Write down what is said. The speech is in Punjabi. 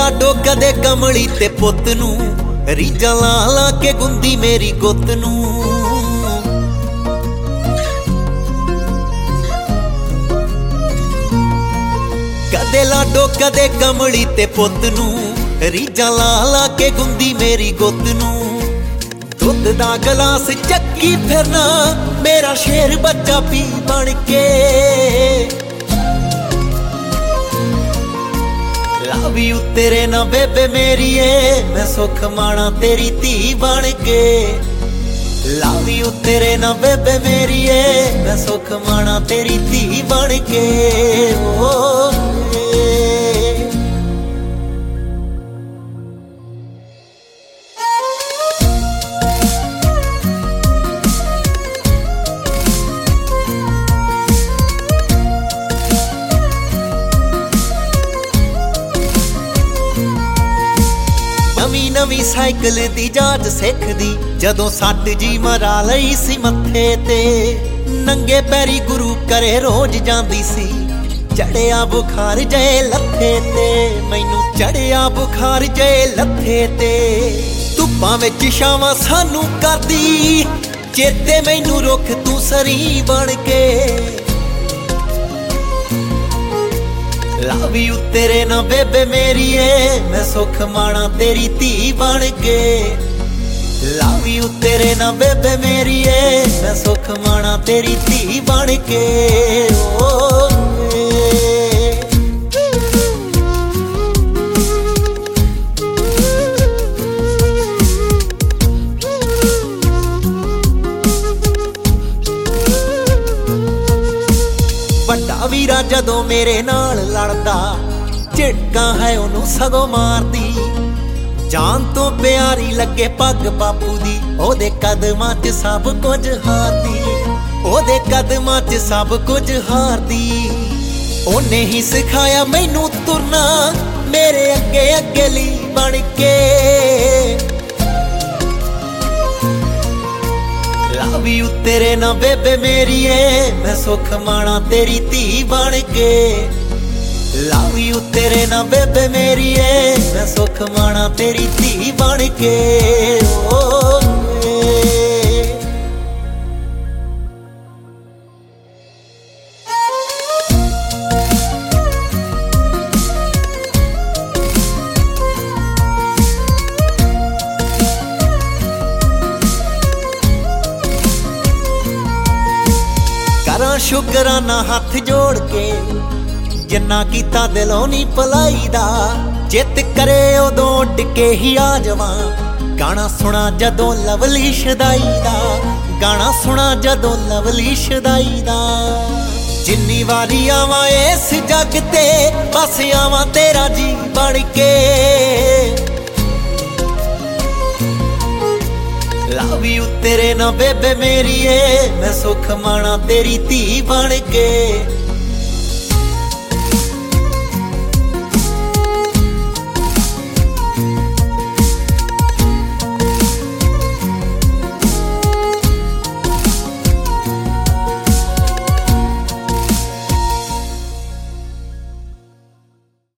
ਲਾਡੋ ਕਦੇ ਕਮਲੀ ਤੇ ਪੁੱਤ ਨੂੰ, ਰੀਝਾਂ ਲਾ ਲਾ ਕੇ ਗੁੰਦੀ ਮੇਰੀ ਗੁੱਤ ਨੂੰ। ਕਦੇ ਲਾਡੋ ਕਦੇ ਕਮਲੀ ਤੇ ਪੁੱਤ ਨੂੰ, ਰੀਝਾਂ ਲਾ ਲਾ ਕੇ ਗੁੰਦੀ ਮੇਰੀ ਗੁੱਤ ਨੂੰ। ਦੁੱਧ ਦਾ ਗਲਾਸ ਚੱਕੀ ਫਿਰਨਾ ਮੇਰਾ ਸ਼ੇਰ ਬੱਚਾ ਪੀ ਬਣ ਕੇ। ਲਵ ਯੂ ਤੇਰੇ ਨਾ ਬੇਬੇ ਮੇਰੀਏ, ਮੈਂ ਸੁੱਖ ਮਾਣਾ ਤੇਰੀ ਧੀ ਬਣ ਕੇ। ਲਵ ਯੂ ਤੇਰੇ ਨਾ ਬੇਬੇ ਮੇਰੀਏ, ਮੈਂ ਸੁੱਖ ਮਾਣਾ ਤੇਰੀ ਧੀ ਬਣ ਕੇ। ਨਵੀਂ ਨਵੀਂ ਸਾਈਕਲ ਦੀ ਜਾਂਚ ਸਿੱਖਦੀ, ਜਦੋਂ ਸੱਟ ਜੀ ਮਰਾ ਲਈ ਸੀ ਮੱਥੇ ਤੇ। ਨੰਗੇ ਪੈਰੀ ਗੁਰੂ ਘਰੇ ਰੋਜ਼ ਜਾਂਦੀ ਸੀ, ਚੜਿਆ ਬੁਖਾਰ ਜੇ ਲੱਥੇ ਤੇ। ਮੈਨੂੰ ਚੜਿਆ ਬੁਖਾਰ ਜੇ ਲੱਥੇ ਤੇ। ਧੁੱਪਾਂ ਵਿੱਚ ਛਾਵਾਂ ਸਾਨੂੰ ਕਰਦੀ ਚੇਤੇ, ਮੈਨੂੰ ਰੁੱਖ ਤੂੰ ਸਰੀ ਬਣ ਕੇ। ਲਵ ਯੂ ਤੇਰੇ ਨਾ ਬੇਬੇ ਮੇਰੀਏ, ਮੈਂ ਸੁੱਖ ਮਾਣਾ ਤੇਰੀ ਧੀ ਬਣ ਕੇ। ਲਵ ਯੂ ਤੇਰੇ ਨਾ ਬੇਬੇ ਮੇਰੀਏ, ਮੈਂ ਸੁੱਖ ਮਾਣਾ ਤੇਰੀ ਧੀ ਬਣ ਕੇ। ਵੱਡਾ ਵੀਰਾ ਜਦੋਂ ਮੇਰੇ ਨਾਲ ਲੜਦਾ, ਝਿੜਕਾਂ ਹੈ ਉਹਨੂੰ ਸਗੋਂ ਮਾਰਦੀ। ਜਾਨ ਤੋਂ ਪਿਆਰੀ ਲੱਗੇ ਪੱਗ ਬਾਪੂ ਦੀ, ਉਹਦੇ ਕਦਮਾਂ 'ਚ ਸਭ ਕੁਝ ਹਾਰਦੀ। ਉਹਦੇ ਕਦਮਾਂ 'ਚ ਸਭ ਕੁਝ ਹਾਰਦੀ। ਉਹਨੇ ਹੀ ਸਿਖਾਇਆ ਮੈਨੂੰ ਤੁਰਨਾ, ਮੇਰੇ ਅੱਗੇ ਅੱਗੇ ਲਈ ਬਣ ਕੇ। ਲਵ ਯੂ ਤੇਰੇ ਨਾ ਬੇਬੇ ਮੇਰੀਏ, ਮੈਂ ਸੁੱਖ ਮਾਣਾ ਤੇਰੀ ਧੀ ਬਣ ਕੇ। ਲਵ ਯੂ ਤੇਰੇ ਨਾ ਬੇਬੇ ਮੇਰੀਏ, ਮੈਂ ਸੁੱਖ ਮਾਣਾ ਤੇਰੀ ਧੀ ਬਣ ਕੇ। ਕਰਾਂ ਸ਼ੁਕਰਾਨਾ ਹੱਥ ਜੋੜ ਕੇ, ਜਿੰਨਾ ਕੀਤਾ ਦਿਲੋਂ ਨੀ ਭਲਾਈ ਦਾ। ਜਿੱਤ ਕਰੇ ਉਦੋਂ ਉੱਡ ਕੇ ਹੀ ਆ ਜਾਵਾਂ, ਗਾਣਾ ਸੁਣਾ ਜਦੋਂ ਲਵਲੀ ਸ਼ਦਾਈ ਦਾ। ਗਾਣਾ ਸੁਣਾ ਜਦੋਂ ਲਵਲੀ ਸ਼ਦਾਈ ਦਾ। ਜਿੰਨੀ ਵਾਰੀ ਆਵਾਂ ਇਸ ਜੱਗ ਤੇ, ਬਸ ਆਵਾਂ ਤੇਰਾ ਜੀ ਬਣ ਕੇ। ਲਵ ਯੂ ਤੇਰੇ ਨਾ ਬੇਬੇ ਮੇਰੀਏ, ਮੈਂ ਸੁੱਖ ਮਾਣਾ ਤੇਰੀ ਧੀ ਬਣ ਕੇ।